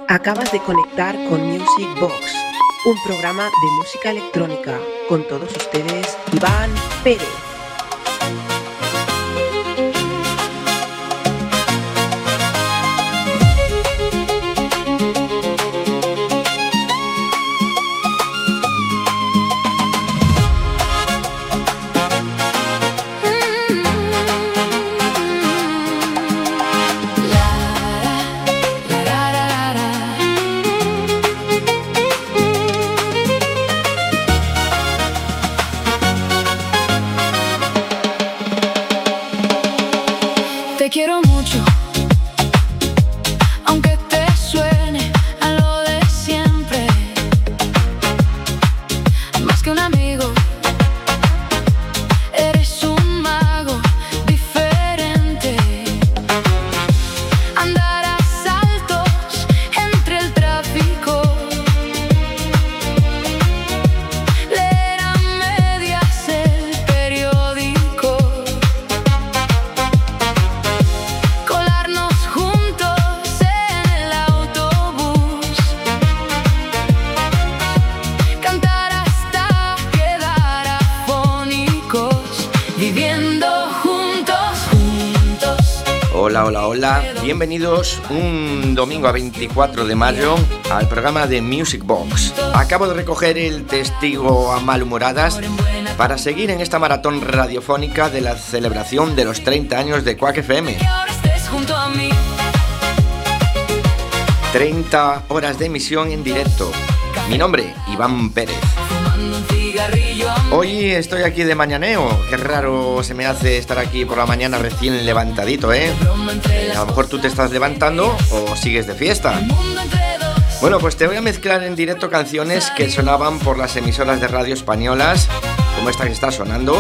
Acabas de conectar con Music Box, un programa de música electrónica. Con todos ustedes, Iván Pérez. Te quiero mucho, aunque te suene a lo de siempre. Más que un amigo, eres un mago diferente. Andar a saltos entre el tráfico, leer a medias el periódico, Hola, bienvenidos un domingo a 24 de mayo al programa de Music Box. Acabo de recoger el testigo a malhumoradas para seguir en esta maratón radiofónica de la celebración de los 30 años de Quack FM. 30 horas de emisión en directo. Mi nombre, Iván Pérez. Hoy estoy aquí de mañaneo. Qué raro se me hace estar aquí por la mañana recién levantadito, ¿eh? A lo mejor tú te estás levantando o sigues de fiesta. Bueno, pues te voy a mezclar en directo canciones que sonaban por las emisoras de radio españolas, como esta que está sonando,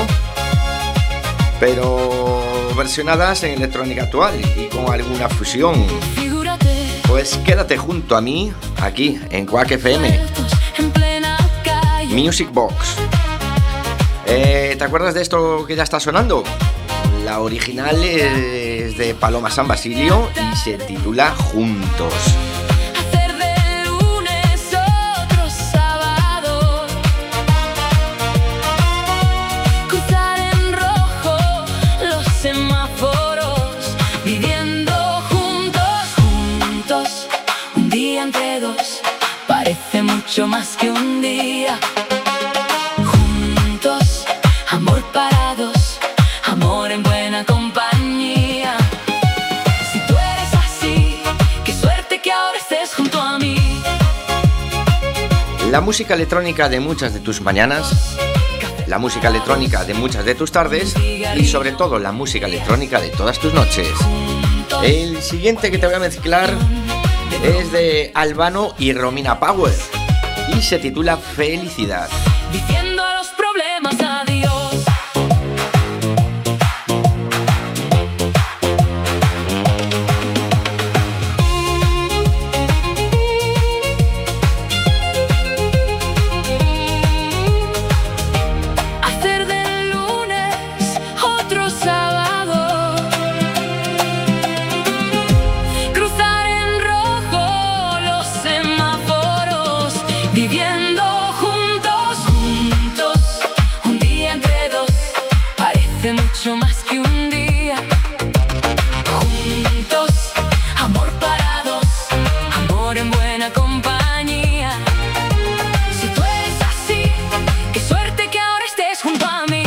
pero versionadas en electrónica actual y con alguna fusión. Pues quédate junto a mí, aquí en Quack FM. Music Box. ¿Te acuerdas de esto que ya está sonando? La original es de Paloma San Basilio y se titula Juntos. Hacer del lunes otro sábado, cruzar en rojo los semáforos, viviendo juntos, un día entre dos, parece mucho más que un día. Amor para dos, amor en buena compañía. Si tú eres así, qué suerte que ahora estés junto a mí. La música electrónica de muchas de tus mañanas, la música electrónica de muchas de tus tardes y sobre todo la música electrónica de todas tus noches. El siguiente que te voy a mezclar es de Albano y Romina Power y se titula Felicidad. Diciendo a los problemas adiós. Hacer del lunes otro sábado, cruzar en rojo los semáforos, viviendo un día entre dos, parece mucho más que un día. Juntos, amor para dos, amor en buena compañía. Si tú eres así, qué suerte que ahora estés junto a mí.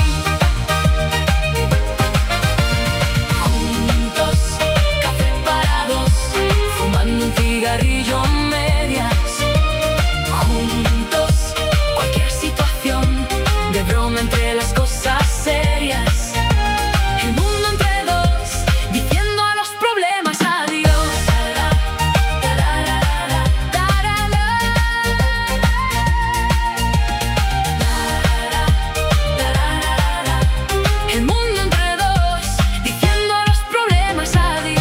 Juntos, café para dos, fumando un cigarrillo a medias. Juntos, cualquier situación, de broma entre las cosas serias. El mundo entre dos, diciendo a los problemas adiós. El mundo entre dos, diciendo a los problemas adiós.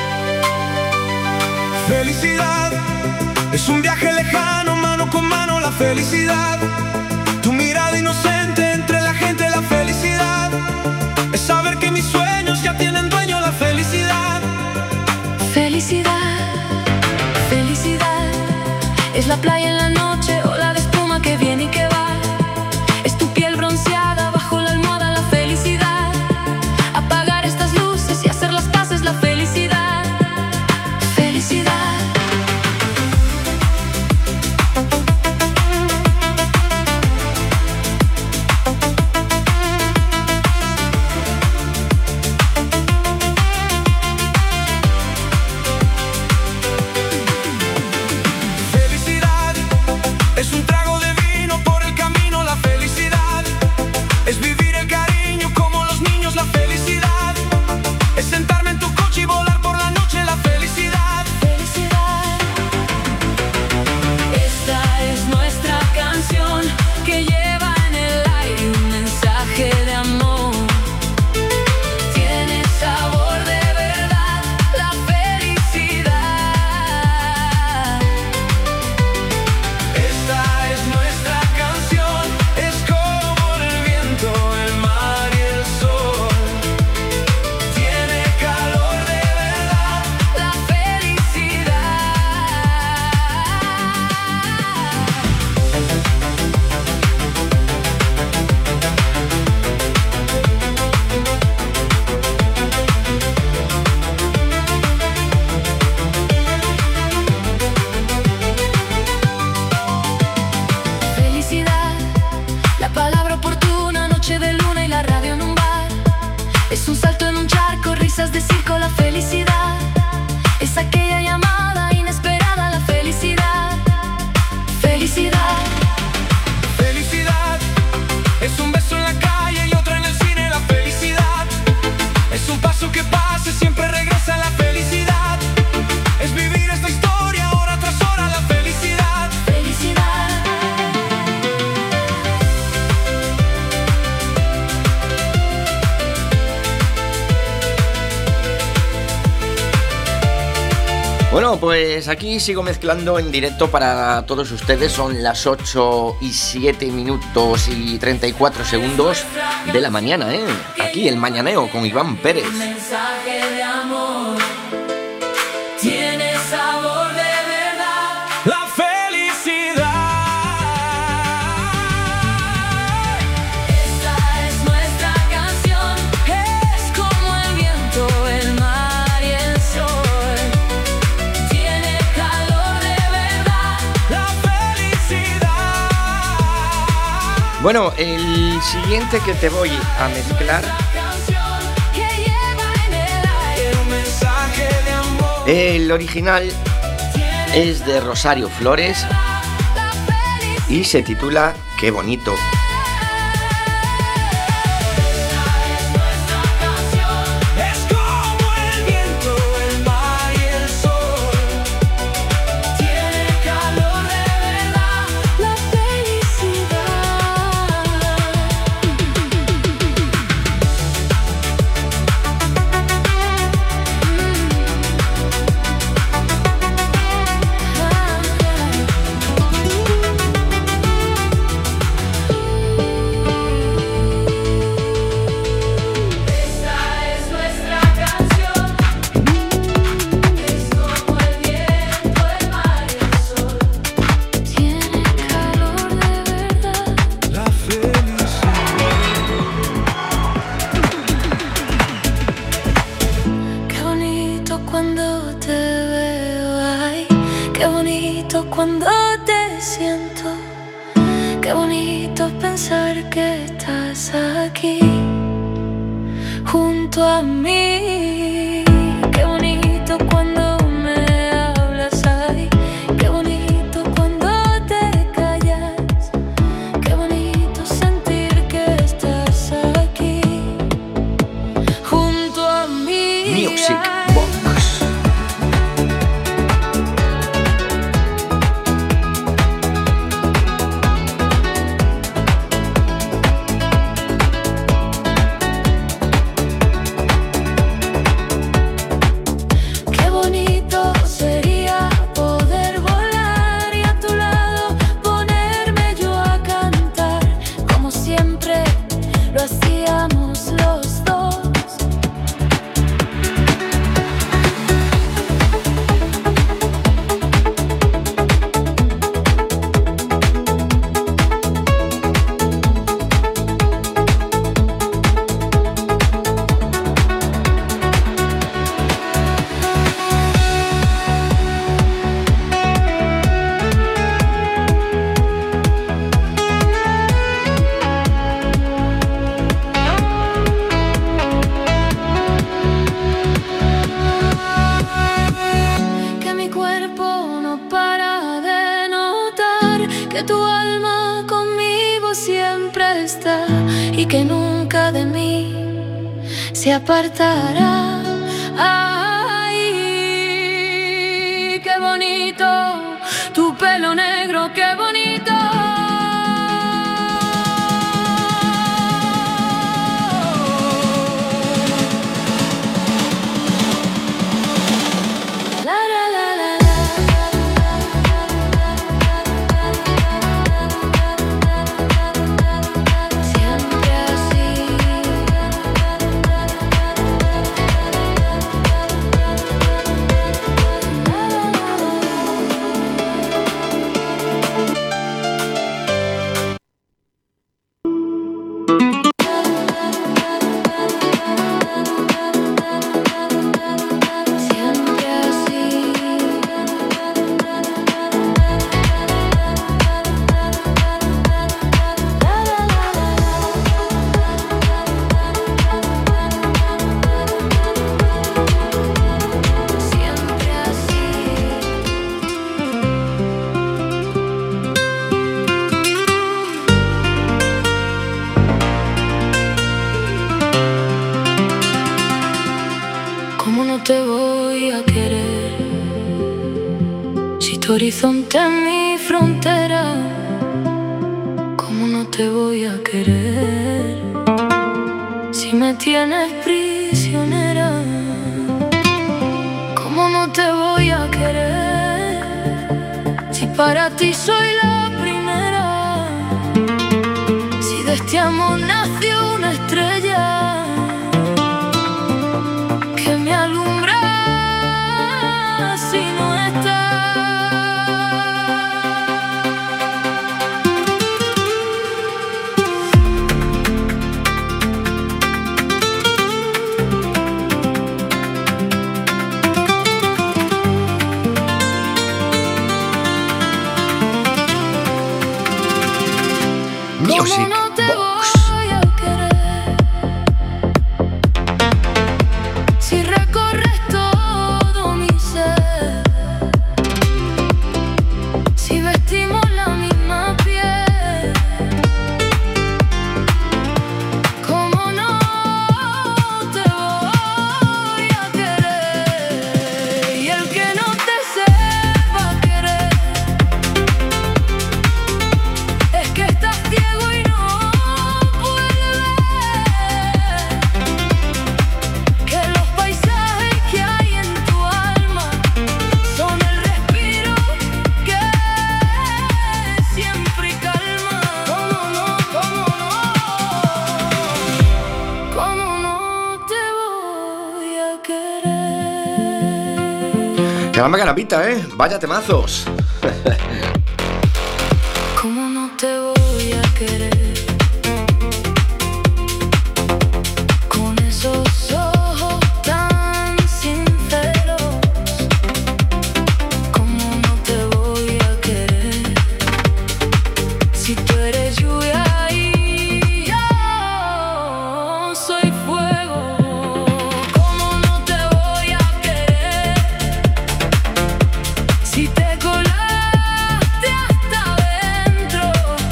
Felicidad es un viaje lejano, mano con mano la felicidad, tu mirada inocente entre la gente. La felicidad es saber que mis sueños ya tienen dueño. La felicidad. Felicidad, felicidad, es la playa en la noche, ola de espuma que viene y que va. Es tu piel bronceada bajo la almohada. La felicidad, apagar estas luces y hacer las paces. La felicidad, felicidad. De circo. La felicidad es aquella llamada inesperada. La felicidad, felicidad. Felicidad es un beso en la calle y otro en el cine. La felicidad es un paso que pasa y siempre regresa. La felicidad es vivir esta historia hora tras hora. La felicidad, felicidad. Bueno, pues aquí sigo mezclando en directo para todos ustedes. Son las 8 y 7 minutos y 34 segundos de la mañana, ¿eh? Aquí el Mañaneo con Iván Pérez. Un mensaje de amor tiene sabor de verdad. la felicidad. Esta es nuestra canción, es como el viento, el mar y el sol. Tiene calor de verdad. La felicidad. Bueno, el siguiente que te voy a mezclar, Canción que lleva en el aire Un mensaje de amor. el original es de Rosario Flores la felicidad. y se titula Qué bonito. Es como el viento, el mar y el sol. Tiene calor de verdad. La felicidad. Cuando te siento, qué bonito pensar que estás aquí, junto a mí. Qué bonito cuando me hablas, ay, qué bonito cuando te callas, qué bonito sentir que estás aquí, junto a mí. Music Box. que tu alma conmigo siempre está y que nunca de mí se apartará. Ay, qué bonito, tu pelo negro, qué bonito. Horizonte en mi frontera, ¿cómo no te voy a querer? Si me tienes prisionera, ¿cómo no te voy a querer? Si para ti soy la primera, si de este amor nació una estrella que me alumbra si no está. Music Box. Si recorres todo mi ser, si vestimos la misma piel, ¿cómo no te voy a querer? Y el que no te sepa querer es que estás ciego y no puede ver que los paisajes que hay en tu alma son el respiro que siempre calma. ¿Cómo no te voy a querer? Caramba, carapita, vaya temazos. ¿Cómo no te voy a querer? Con esos ojos tan sinceros, ¿cómo no te voy a querer? Si tú eres lluvia y yo soy fuego, ¿cómo no te voy a querer? Si te colaste hasta adentro,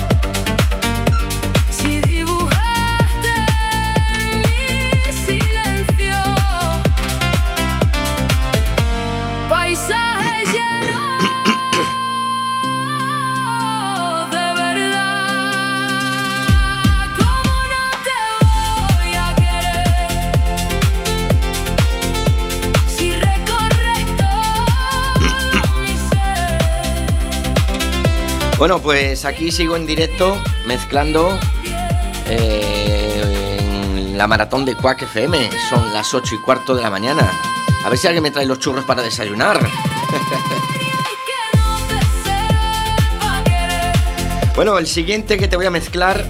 si dibujaste mi silencio, paisaje lleno de verdad, ¿cómo no te voy a querer? Si recorres todo mi ser. Bueno, pues aquí sigo en directo mezclando en la maratón de Quack FM. Son las 8:15 de la mañana. A ver si alguien me trae los churros para desayunar. Bueno, el siguiente que te voy a mezclar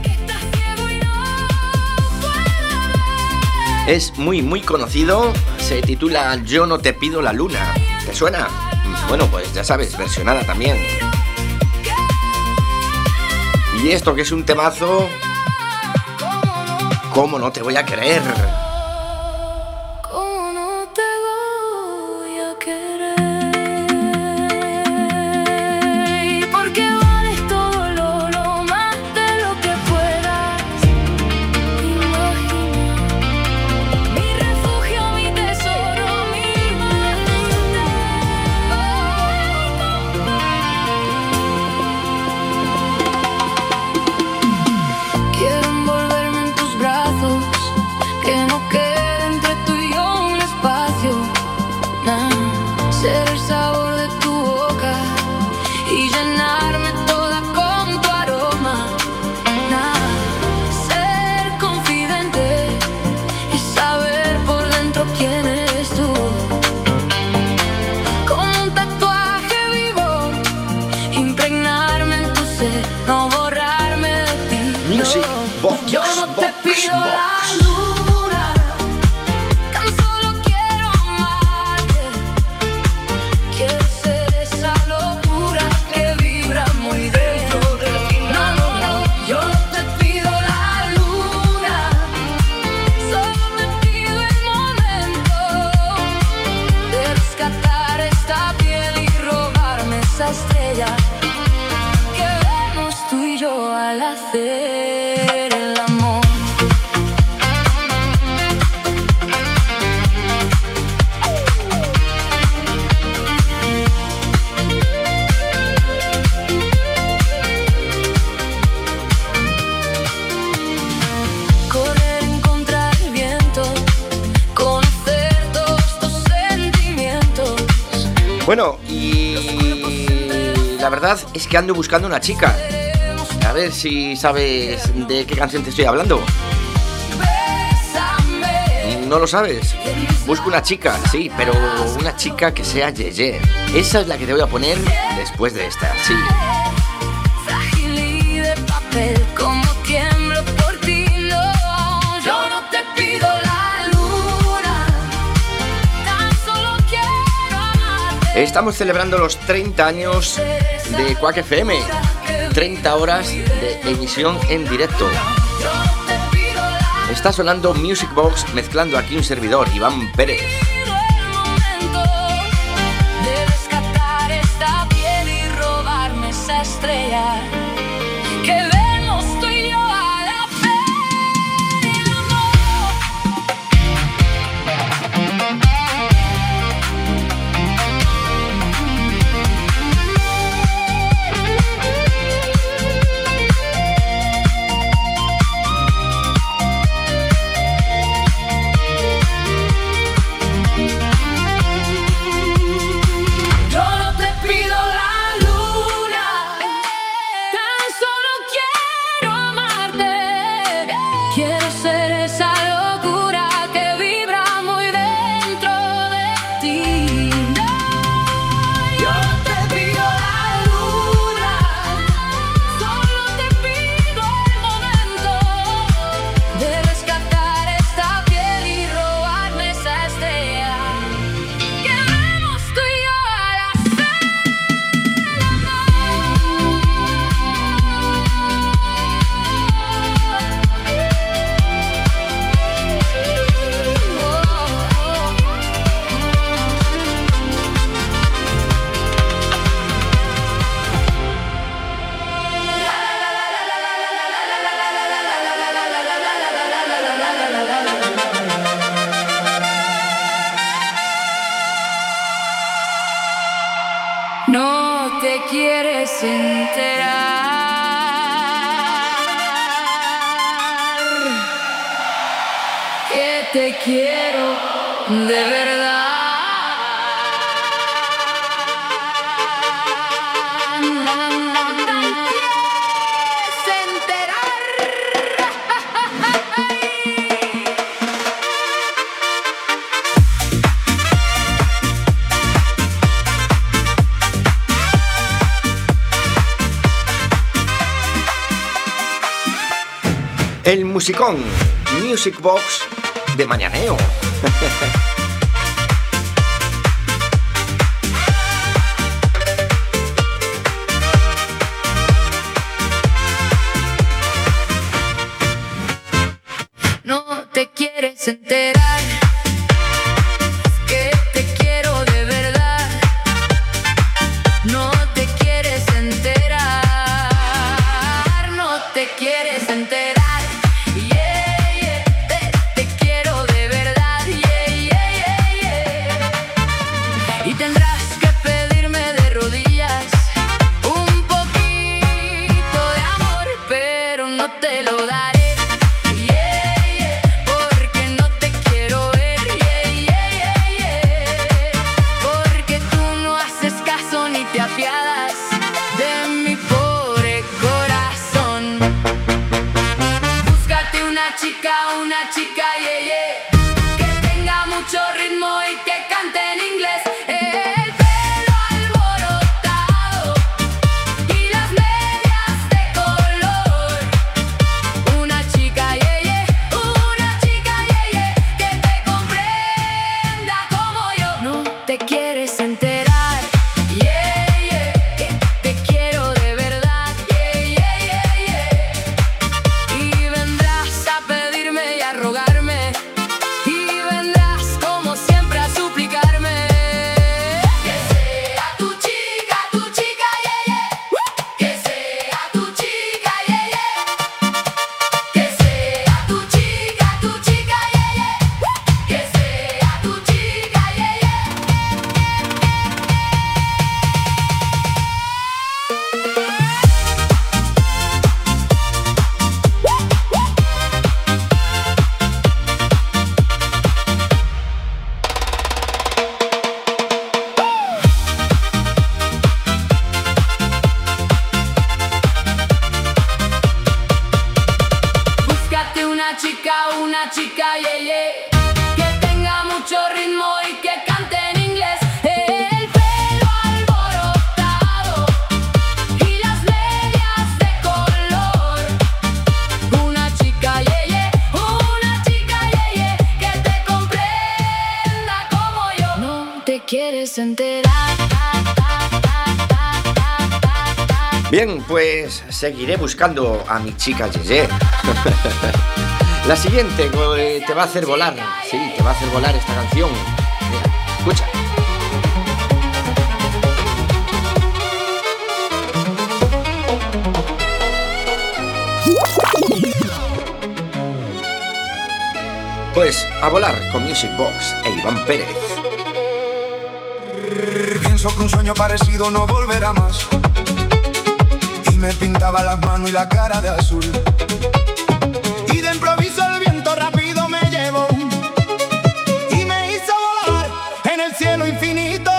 es muy conocido. Se titula Yo no te pido la luna. ¿Te suena? Bueno, pues ya sabes, versionada también. Y esto que es un temazo, ¿cómo no te voy a querer? ¿Cómo no te voy a querer? Porque vales todo llenarme toda con tu aroma. Ser confidente y saber por dentro quién eres tú. Como un tatuaje vivo, impregnarme en tu ser, no borrarme de ti. Music Box. Yo no te pido la luna, tan solo quiero amarte. Quiero ser esa locura que vibra muy dentro de ti. No, no, no, yo no te pido la luna, solo te pido el momento de rescatar esta piel y robarme esa estrella que vemos tú y yo al hacer el amor. Correr en contra del viento, conocer todos tus sentimientos. Bueno, y la verdad es que ando buscando una chica. A ver si sabes de qué canción te estoy hablando. ¿No lo sabes? Busco una chica, sí, pero una chica que sea Yeye. Esa es la que te voy a poner después de esta, sí. Frágil y de papel, como tiemblo por ti, no. Yo no te pido la luna, tan solo quiero amarte. Estamos celebrando los 30 años de Quack FM. 30 horas de emisión en directo. Está sonando Music Box, mezclando aquí un servidor, Iván Pérez. Pido el momento de rescatar esta piel y robarme esa estrella que vemos tú y yo al hacer el amor. Yo no te pido la luna, tan solo quiero amarte. Quiero ser esa locura que vibra muy dentro de ti. Yo no te pido la luna, solo te pido el momento de rescatar esta piel y robarme esa estrella que vemos tú y yo al hacer el No te quieres enterar que te quiero de verdad. No te quieres enterar. El musicón, Music Box de mañaneo. No te quieres enterar que te quiero de verdad. No te quieres enterar. No te quieres enterar. Yeah, yeah. Te quiero de verdad. Yeah, yeah, yeah, yeah. Y tendrás que pedirme de rodillas un poquito de amor, pero no te lo daré. Yeah, yeah. Porque no te chica, yeah, yeah, que tenga mucho ritmo y que cante en inglés. El pelo alborotado y las medias de color. Una chica, yeah, yeah, que te comprenda como yo. No te quieres enterar, yeah, yeah, que te quiero de verdad, yeah, yeah, yeah, yeah. Y vendrás a pedirme y a rogarme, y vendrás como siempre a suplicarme. Que sea tu chica, yeah, yeah. Que sea tu chica, yeah, yeah. Que sea tu chica, yeah, yeah. Que sea tu chica, yeah, yeah. Búscate una chica, yeah, yeah, que tenga mucho ritmo y que cante en inglés. El pelo alborotado y las medias de color. Una chica, yeah, yeah, que te comprenda como yo. No te quieres enterar. Bien, pues seguiré buscando a mi chica Yeye. La siguiente te va a hacer volar. Sí, te va a hacer volar esta canción. Mira, escucha. Pues a volar con Music Box e Iván Pérez. Pienso que un sueño parecido no volverá más. Y me pintaba las manos y la cara de azul. Y de improviso el viento rápido me llevó y me hizo volar en el cielo infinito.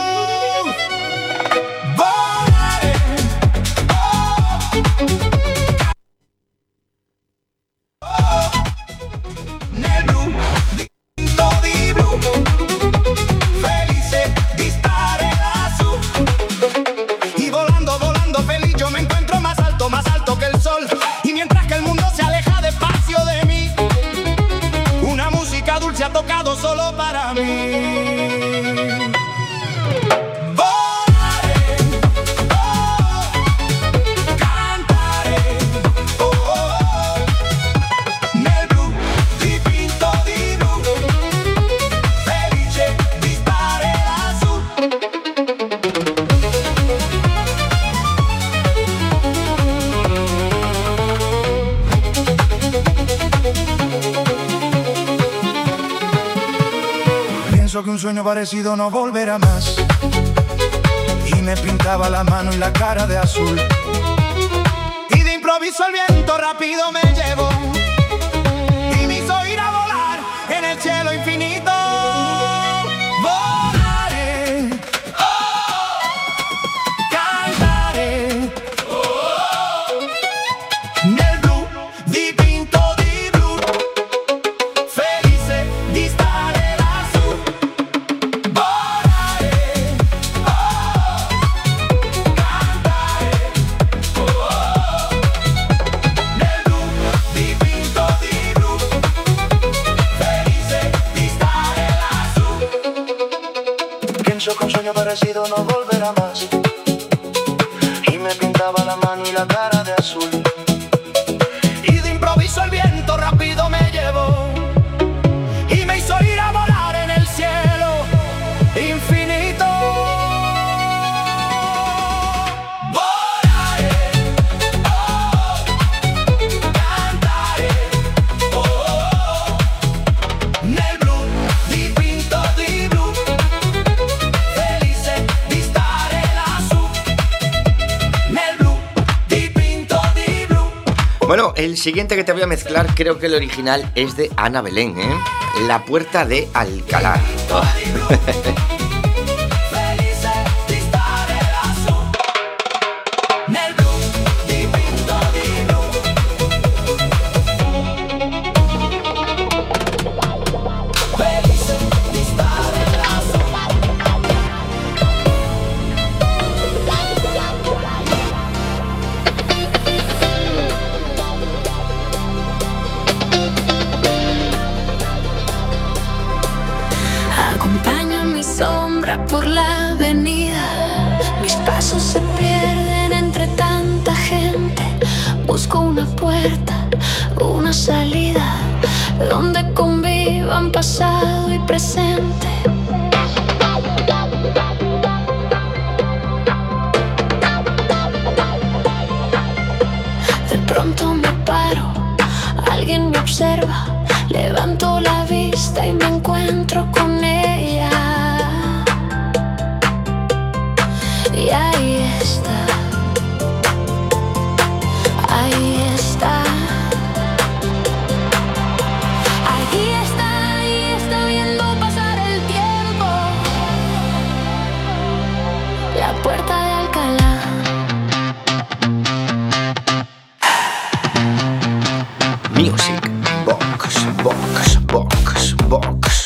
Volaré, nel blu, distinto di blu, felice di stare lassù. Y volando, volando feliz yo me encuentro más alto que el sol. Y mientras que el mundo se aleja despacio de mí, una música dulce ha tocado solo para mí. Volaré, oh, cantaré, oh, oh, oh, nel blu, dipinto di blu, felice di stare lassù. Pienso que un sueño parecido no volverá más. Y me pintaba la mano y la cara de azul. Y de improviso el viento rápido me llevó y me hizo ir a volar en el cielo infinito. Volaré, oh, cantaré, oh, nel blu, dipinto di blu, felice di stare lassù. Volaré, oh, cantare, oh, nel blu, dipinto di blu, felice di stare lassù. Pienso que un sueño parecido no volverá más. Y me pintaba la mano y la cara de azul. Y de improviso el viento rápido me llevó y me hizo ir a volar en el cielo infinito. Volaré, oh, cantaré, oh, oh, nel blu, dipinto di blu, felice di stare lassù. Nel blu, dipinto di blu. Bueno, el siguiente que te voy a mezclar creo que el original es de Ana Belén, ¿eh? La Puerta de Alcalá. Oh. Felice di stare lassù. Nel blu, dipinto di blu. Busco una puerta, una salida, donde convivan pasado y presente. De pronto me paro, alguien me observa, levanto la vista y me encuentro con ella. Y ahí está, ahí está. Ahí está viendo pasar el tiempo. La puerta de Alcalá. Music Box, Box, Box, Box.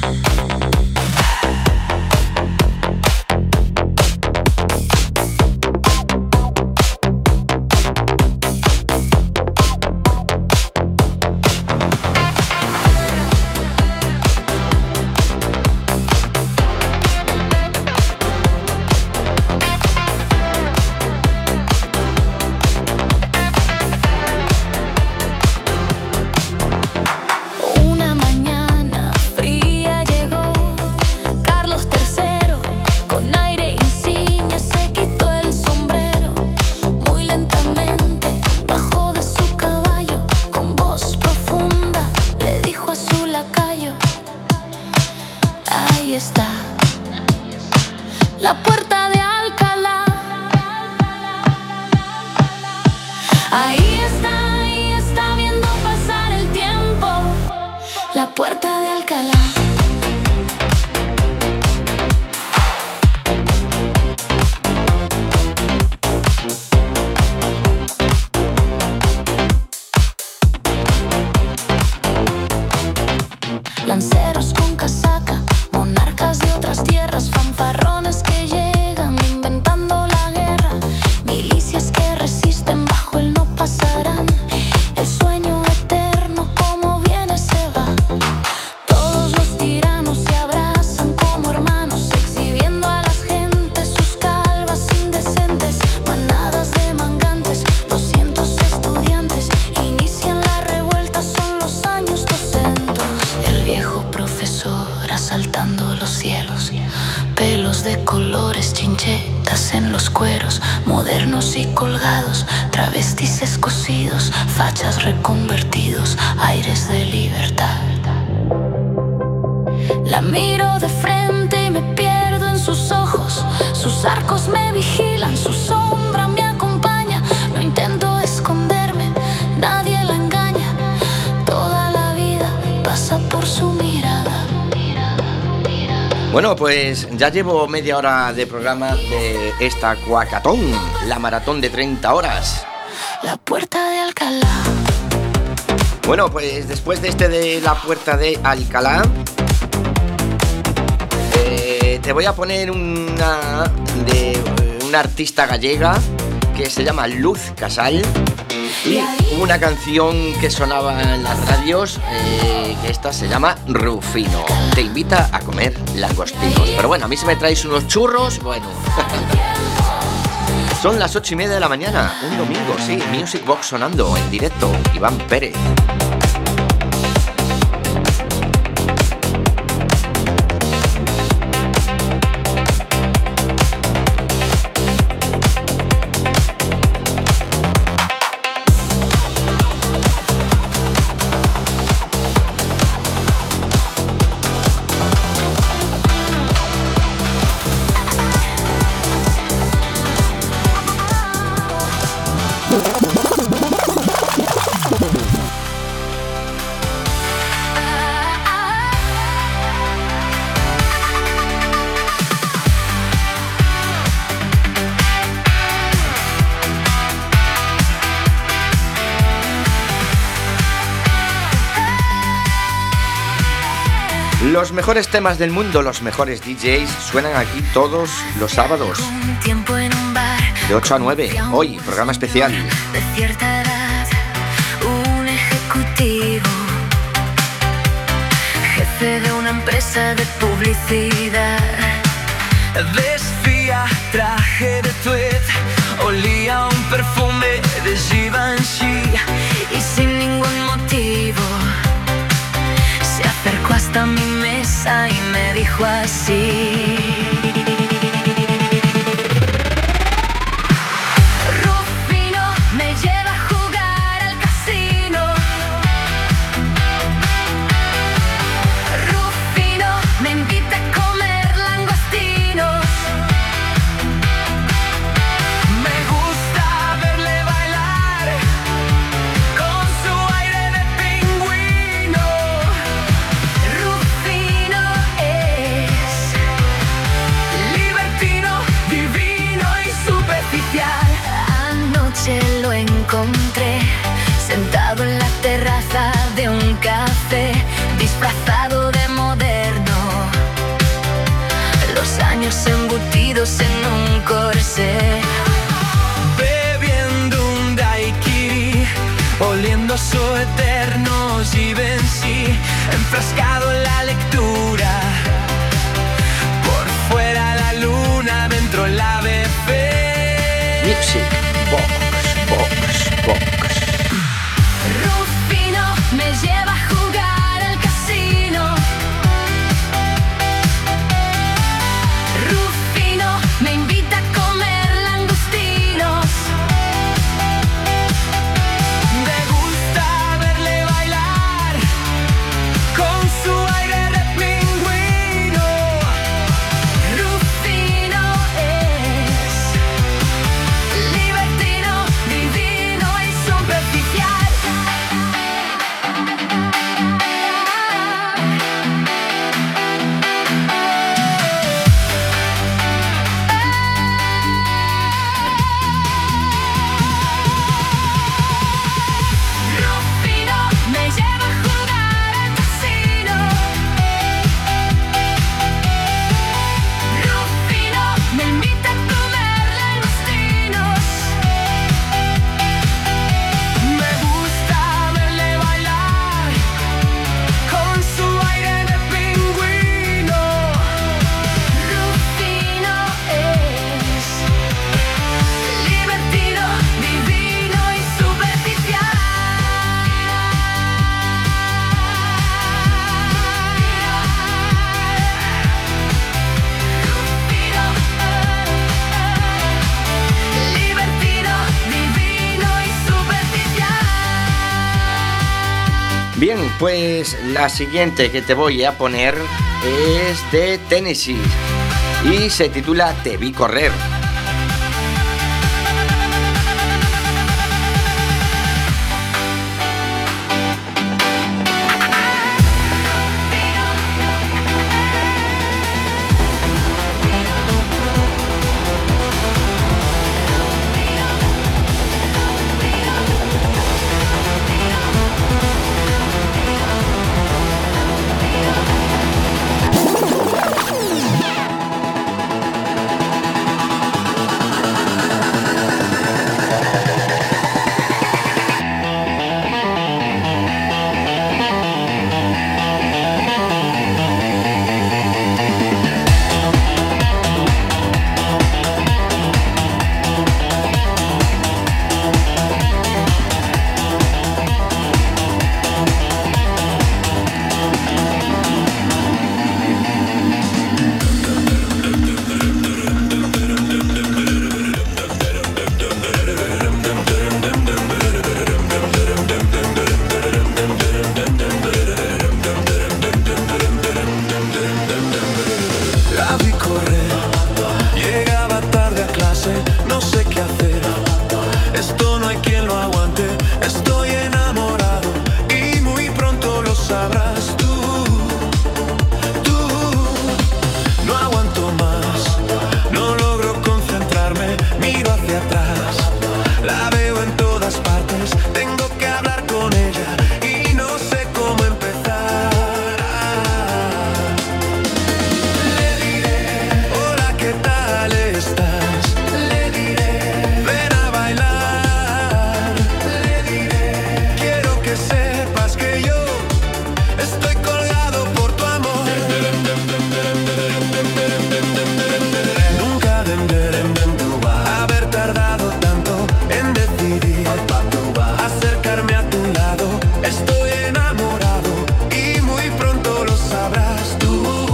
Lanceros con casaca, monarcas de otras tierras, fanfarrones que llegan inventando la guerra, milicias que resisten bajo el no pasarán, el sueño eterno como viene se va. Todos los tiranos se abrazan como hermanos, exhibiendo a las gentes sus calvas indecentes, manadas de mangantes, 200 estudiantes, inician la revuelta, son los años 200. El viejo profesor asaltando los cielos, pelos de colores, chinchetas en los cueros, modernos y colgados, travestis escocidos, fachas reconvertidos, aires de libertad. La miro de frente y me pierdo en sus ojos, sus arcos me vigilan, su sombra me acompaña, no intento esconderme, nadie la engaña, toda la vida pasa por su mirada. Bueno, pues ya llevo media hora de programa de esta Cuacatón, la maratón de 30 horas. La puerta de Alcalá. Bueno, pues después de este de la puerta de Alcalá, te voy a poner una artista gallega que se llama Luz Casal. Y una canción que sonaba en las radios, que esta se llama Rufino. Te invita a comer langostinos. Pero bueno, a mí si me traes unos churros, bueno. Son las 8:30 de la mañana, un domingo, sí. Music Box sonando en directo. Iván Pérez. Los mejores temas del mundo, los mejores DJs suenan aquí todos los sábados de 8 a 9. Hoy, programa especial. De cierta edad, un ejecutivo, jefe de una empresa de publicidad. Vestía traje de tweed, olía un perfume de Givenchy. so eterno givensi, enfrascado en la lectura. Por fuera la luna, dentro el ave fe. Music Box. Rufino me lleva a jugar al casino. Rufino me invita a comer langostinos. Me gusta verle bailar con su aire de pingüino. Rufino es libertino, divino y superficial. Rufino me lleva a jugar al casino. Rufino me invita a comer langostinos. Me gusta verle bailar con su aire de pingüino. Rufino es libertino, divino y superficial. Rufino, libertino, divino y superficial. Bien, pues la siguiente que te voy a poner es de Tennessee y se titula Te vi correr. La vi correr, llegaba tarde a clase, no sé qué hacer. Esto no hay quien lo aguante, estoy enamorado y muy pronto lo sabrás tú. No aguanto más, no logro concentrarme, miro hacia atrás, la veo en todas partes, tengo que hablar con ella y no sé cómo empezar. Le diré, hola, ¿qué tal estás? Le diré, ven a bailar. Le diré, quiero que sepas que yo estoy colgado por tu amor. Nunca haber tardado tanto en decidir acercarme a tu lado. Estoy enamorado y muy pronto lo sabrás tú.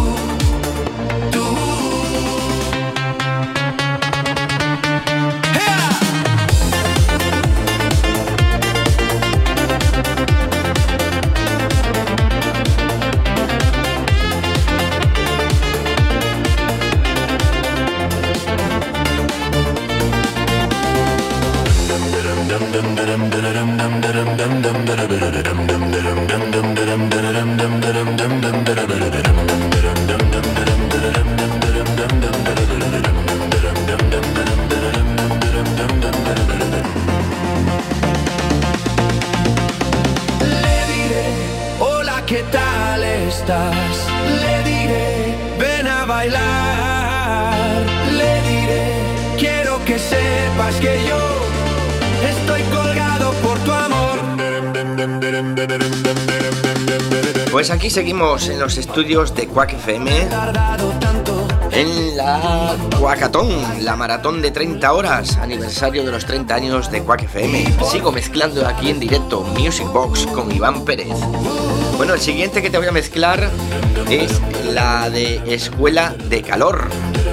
Le diré, hola, ¿qué tal estás? Le diré, ven a bailar. Le diré, quiero que sepas que yo estoy colgado por tu amor. Pues aquí seguimos en los estudios de Quack FM, en la Quackatón, la maratón de 30 horas, aniversario de los 30 años de Quack FM. Sigo mezclando aquí en directo Music Box con Iván Pérez. Bueno, el siguiente que te voy a mezclar es la de Escuela de Calor.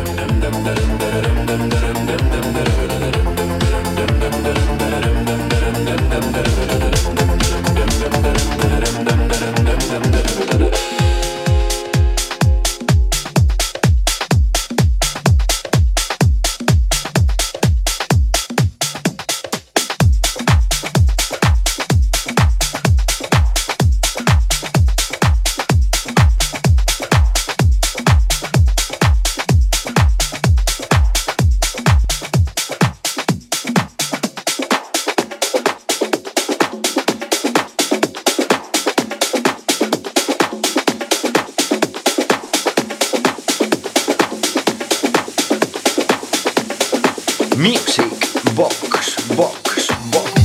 Music Box, Box, Box.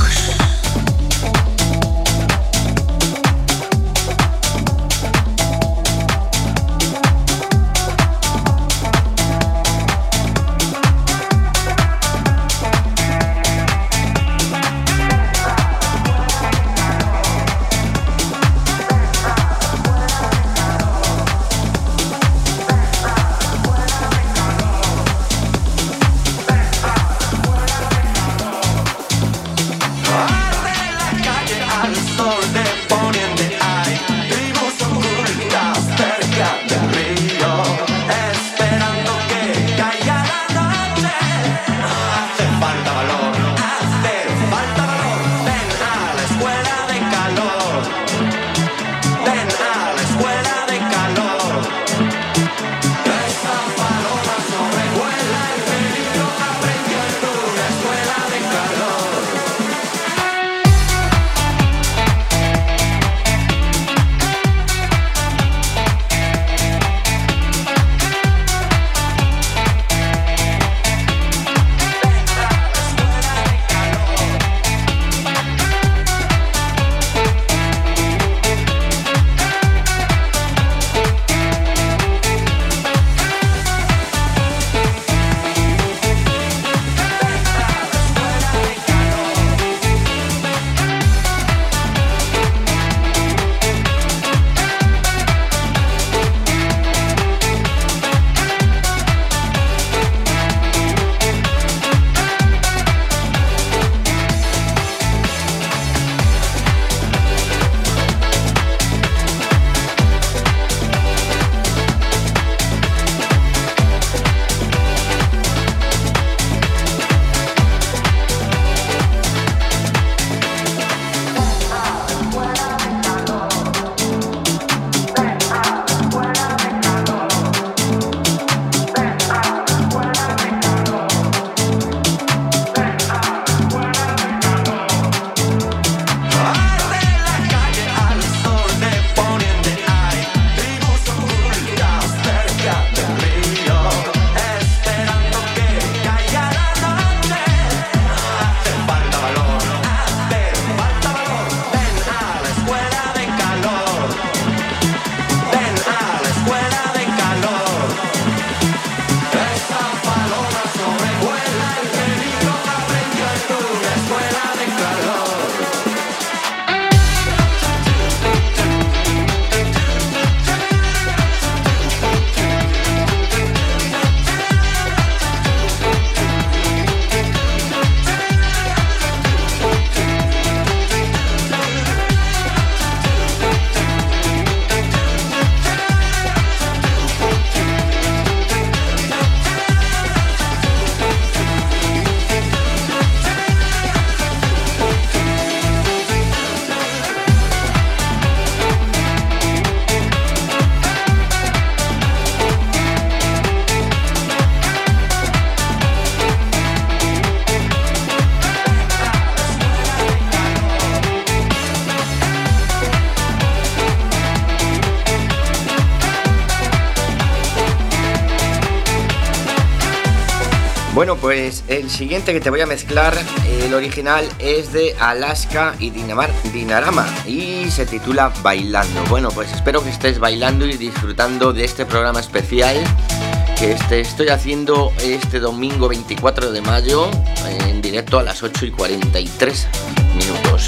Bueno, pues el siguiente que te voy a mezclar, el original es de Alaska y Dinarama y se titula Bailando. Bueno, pues espero que estés bailando y disfrutando de este programa especial que estoy haciendo este domingo 24 de mayo en directo a las 8:43 minutos.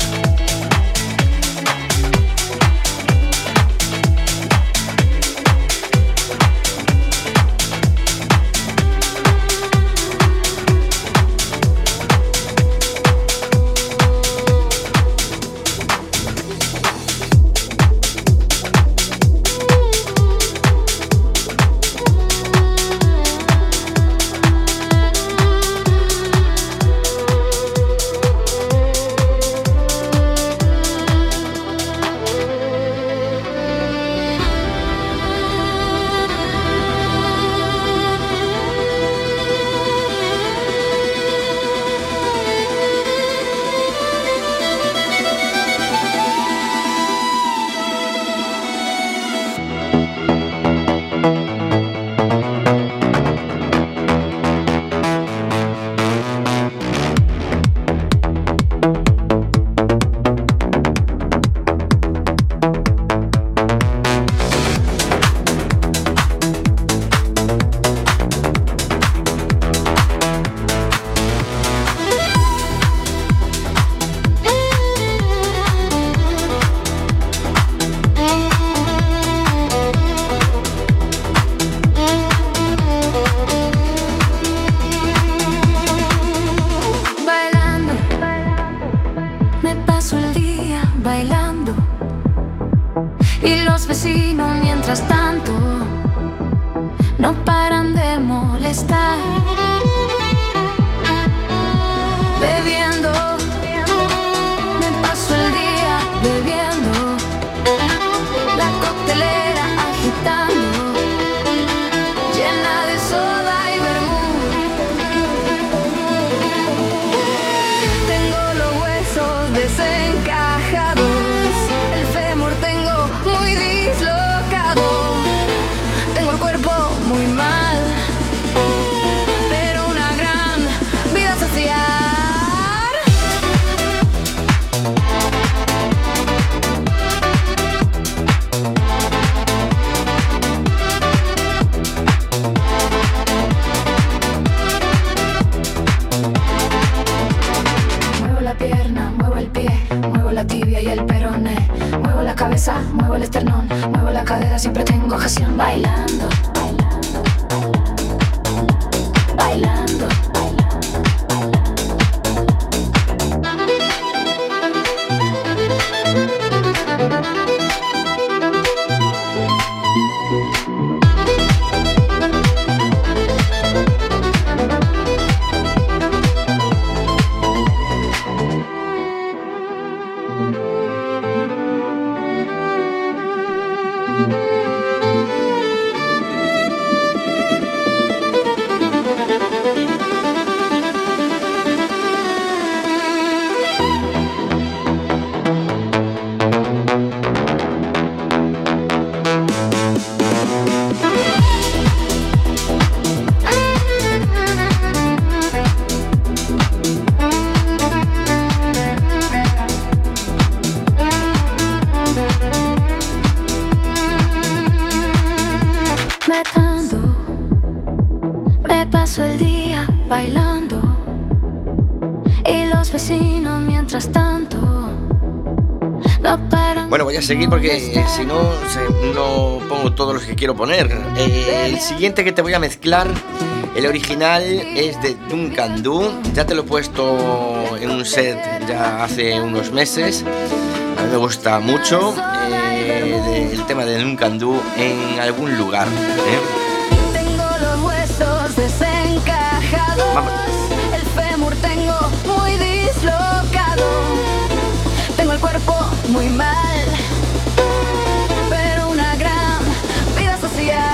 Muevo el esternón, muevo la cadera, siempre tengo ocasión. Bailando, bailando, bailando. Bueno, voy a seguir porque si no, no pongo todos los que quiero poner. El siguiente que te voy a mezclar, el original es de Duncan Du. Ya te lo he puesto en un set ya hace unos meses. A mí me gusta mucho el tema de Duncan Du en algún lugar. Tengo los huesos desencajados. Vamos. El fémur tengo muy dislocado. Tengo el cuerpo muy mal, pero una gran vida social.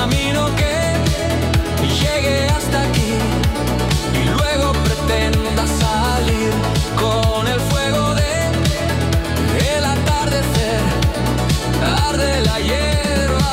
camino que llegue hasta aquí y luego pretenda salir con el fuego del atardecer. Arde la hierba.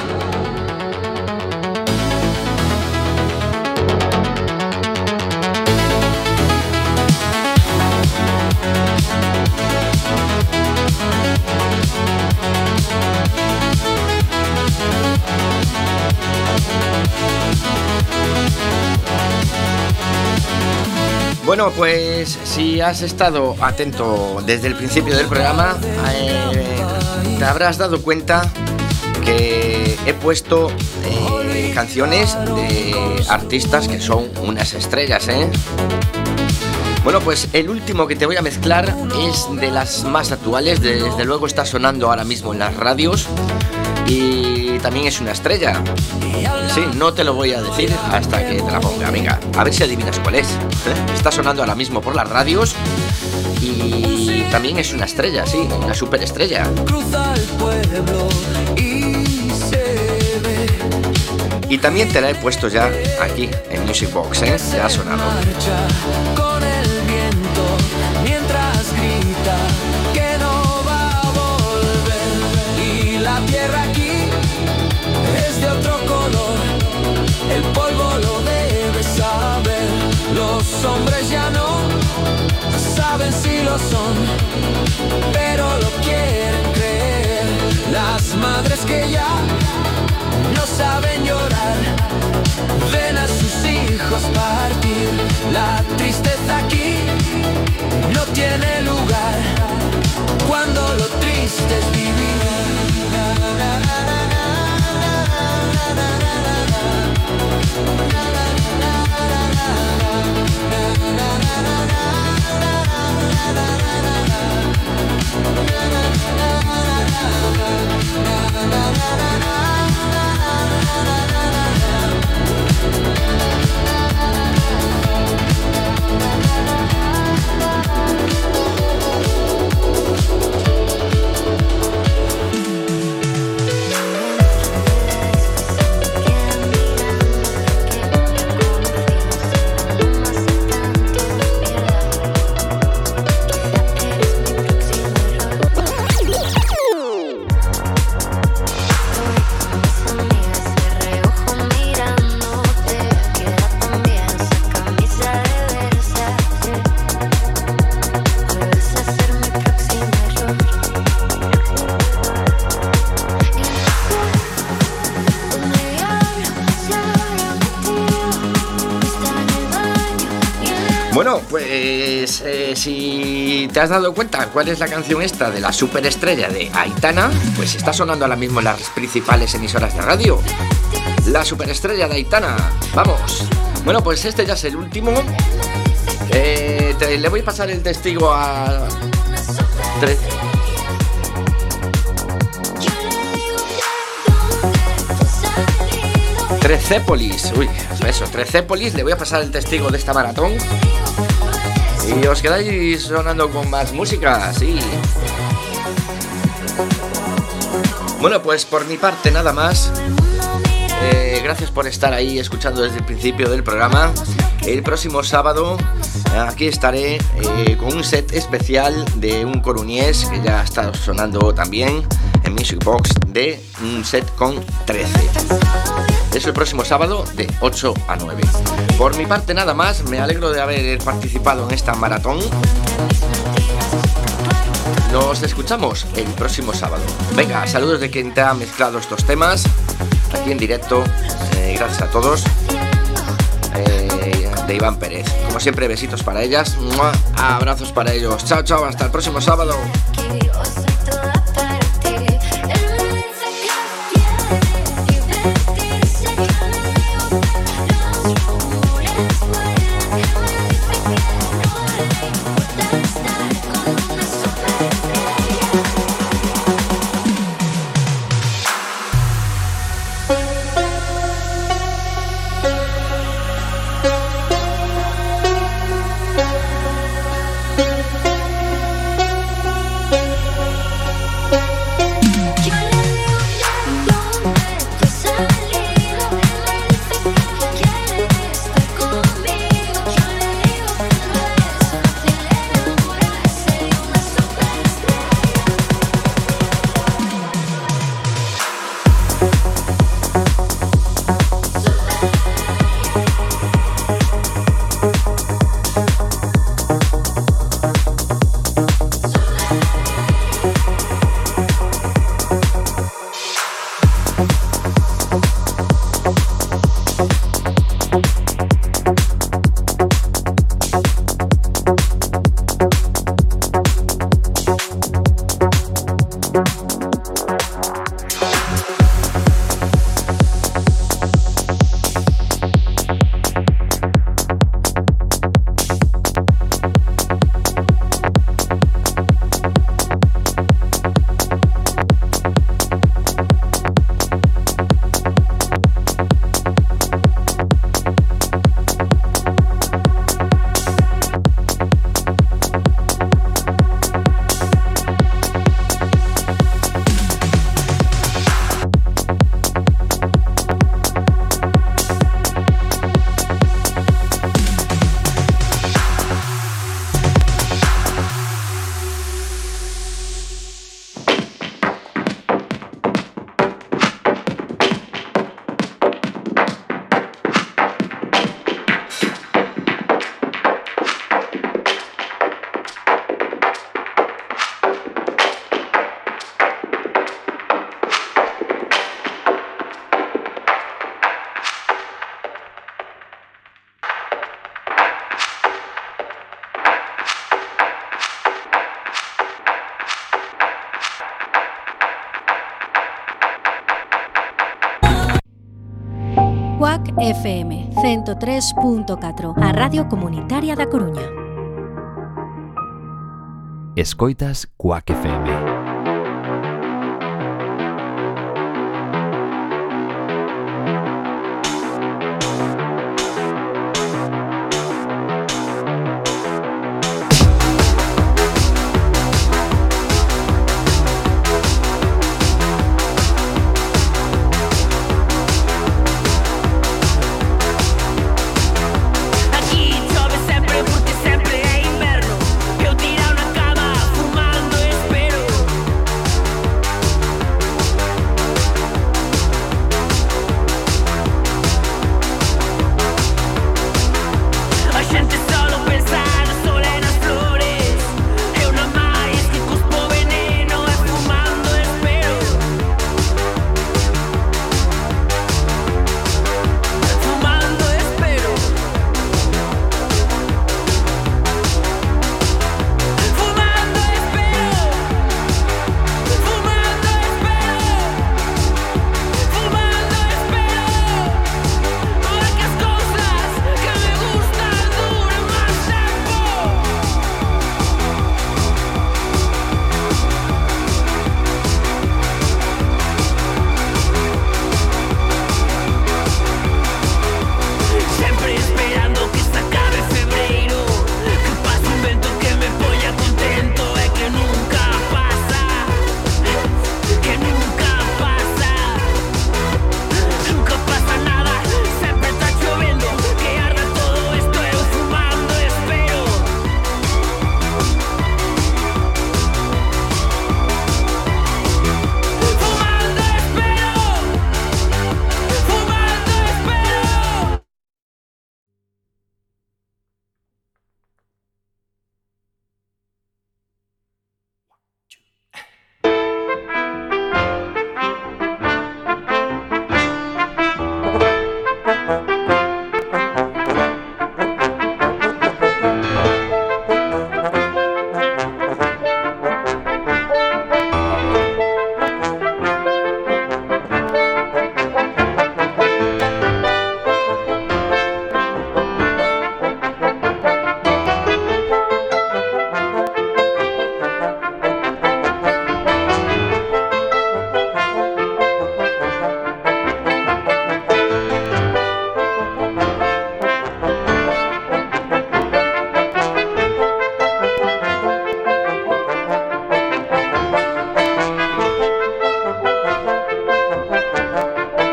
Bueno, pues si has estado atento desde el principio del programa, te habrás dado cuenta que he puesto canciones de artistas que son unas estrellas, ¿eh? Bueno, pues el último que te voy a mezclar es de las más actuales, desde luego está sonando ahora mismo en las radios y también es una estrella. Sí, no te lo voy a decir hasta que te la ponga. Venga, a ver si adivinas cuál es. Está sonando ahora mismo por las radios y también es una estrella, sí, una superestrella. Cruza el pueblo y se ve. Y también te la he puesto ya aquí en Music Box, ¿eh? Ya ha sonado. Con el viento mientras grita que no va a volver. Y la tierra aquí es de otro color. El polvo lo debe saber. Los hombres ya no saben si lo son, pero lo quieren creer. Las madres que ya no saben llorar ven a sus hijos partir. La tristeza aquí no tiene lugar cuando lo triste es vivir. Bueno, pues si te has dado cuenta cuál es la canción esta de la superestrella de Aitana, pues está sonando ahora mismo en las principales emisoras de radio. La superestrella de Aitana, vamos. Bueno, pues este ya es el último. Le voy a pasar el testigo a... Trecepolis, uy, eso, Trecepolis, le voy a pasar el testigo de esta maratón. Y os quedáis sonando con más música, sí. Bueno, pues por mi parte nada más. Gracias por estar ahí escuchando desde el principio del programa. El próximo sábado aquí estaré con un set especial de un coruñés que ya está sonando también en Music Box, de un set con 13. Es el próximo sábado de 8 a 9. Por mi parte nada más, me alegro de haber participado en esta maratón. Nos escuchamos el próximo sábado. Venga, saludos de quien te ha mezclado estos temas aquí en directo. Gracias a todos. De Iván Pérez. Como siempre, besitos para ellas. Abrazos para ellos. Chao, chao. Hasta el próximo sábado. Quack FM 103.4, a Radio Comunitaria da Coruña. Escoitas Quack FM.